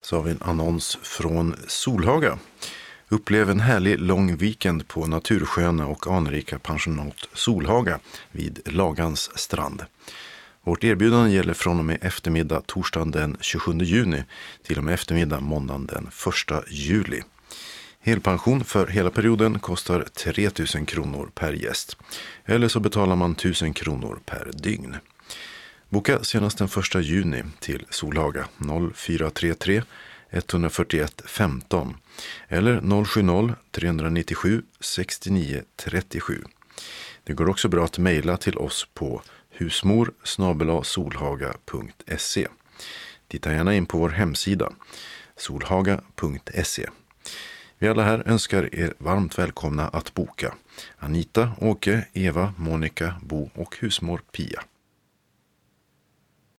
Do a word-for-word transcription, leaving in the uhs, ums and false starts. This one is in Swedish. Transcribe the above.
Så har vi en annons från Solhaga. Upplev en härlig lång weekend på natursköna och anrika pensionat Solhaga vid Lagans strand. Vårt erbjudande gäller från och med eftermiddag torsdagen den tjugosjunde juni till och med eftermiddag måndagen den första juli. Helpension för hela perioden kostar tre tusen kronor per gäst. Eller så betalar man tusen kronor per dygn. Boka senast den första juni till Solhaga noll fyra tre tre ett fyra ett femton eller noll sju noll tre nio sju sex nio tre sju. Det går också bra att mejla till oss på husmor snabel-a solhaga punkt se. Titta gärna in på vår hemsida solhaga punkt se. Vi alla här önskar er varmt välkomna att boka. Anita, Åke, Eva, Monica, Bo och husmor Pia.